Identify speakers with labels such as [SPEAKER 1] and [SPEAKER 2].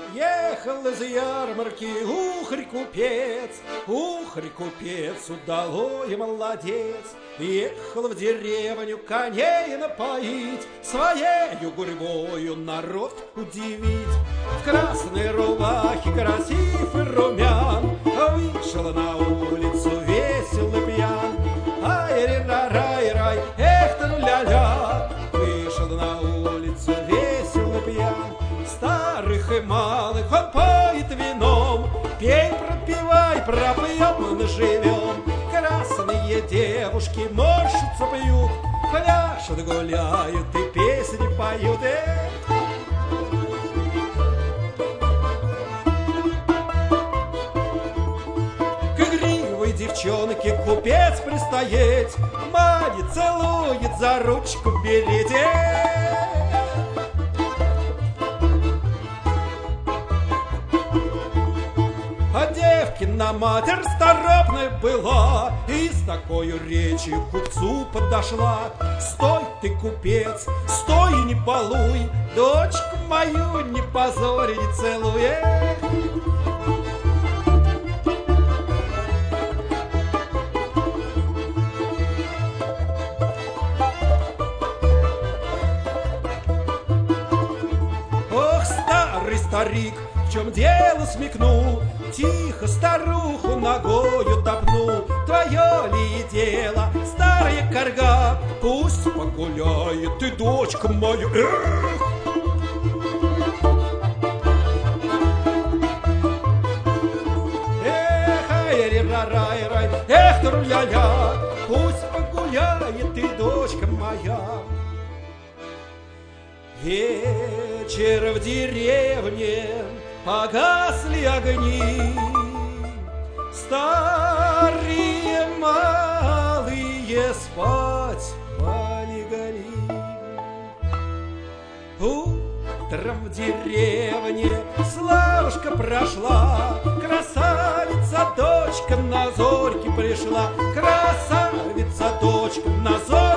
[SPEAKER 1] Ехал из ярмарки ухарь-купец, удалой молодец. Ехал в деревню коней напоить, своею гурьбою народ удивить. В красной рубахе красив и румян, вышел на улицу весел и пьян. Ай-рай-рай-рай, эх-та-ля-ля, вышел на улицу весел и пьян. Старых и малых он поет вином, пей, пропивай, пропьем, наживем. Красные девушки морщатся, пьют, пляшут, гуляют и песни поют. К игривой девчонке купец пристает, манит, целует, за ручку берет. А девкина мать расторопная была и с такой речью к купцу подошла. Стой ты, купец, стой и не балуй, дочку мою не позорь и не целуй. Ох, старый старик, в чем дело смекнул, тихо старуху ногою топнул. Твое ли дело, старая карга, пусть погуляет ты, дочка моя. Эх, ай-рай-рай-рай, эх, тру-ля-ля, пусть погуляет ты, дочка моя. Вечер в деревне, погасли огни, старые малые спать полегли. Утром в деревне Славушка прошла, красавица дочка на зорьке пришла, красавица дочка на зорьке